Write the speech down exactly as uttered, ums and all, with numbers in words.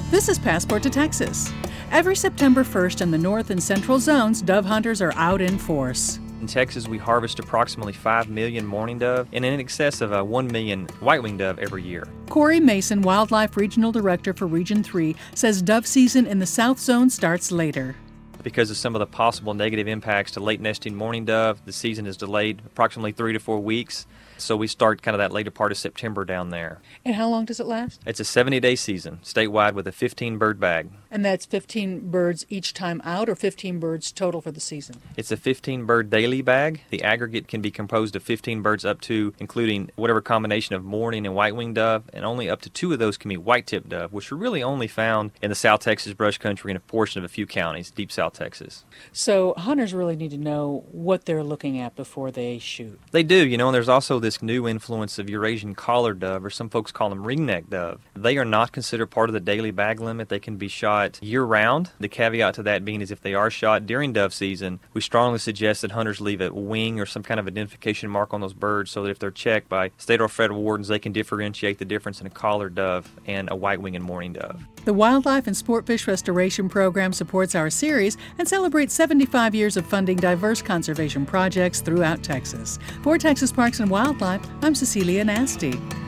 This is Passport to Texas. Every September first in the north and central zones, dove hunters are out in force. In Texas, we harvest approximately five million mourning dove and in excess of uh, one million white-winged dove every year. Corey Mason, Wildlife Regional Director for Region three, says dove season in the South Zone starts later. Because of some of the possible negative impacts to late nesting mourning dove, the season is delayed approximately three to four weeks. So we start kind of that later part of September down there. And how long does it last? It's a seventy-day season, statewide, with a fifteen bird bag. And that's fifteen birds each time out, or fifteen birds total for the season? It's a fifteen bird daily bag. The aggregate can be composed of fifteen birds up to, including whatever combination of mourning and white-winged dove, and only up to two of those can be white-tipped dove, which are really only found in the South Texas brush country and a portion of a few counties, deep South Texas. So hunters really need to know what they're looking at before they shoot. They do, you know, and there's also this new influence of Eurasian collared dove, or some folks call them ringneck dove. They are not considered part of the daily bag limit. They can be shot year-round. The caveat to that being is if they are shot during dove season, we strongly suggest that hunters leave a wing or some kind of identification mark on those birds so that if they're checked by state or federal wardens, they can differentiate the difference in a collared dove and a white-winged and mourning dove. The Wildlife and Sportfish Restoration Program supports our series and celebrates seventy-five years of funding diverse conservation projects throughout Texas. For Texas Parks and Wildlife, I'm Cecilia Nasty.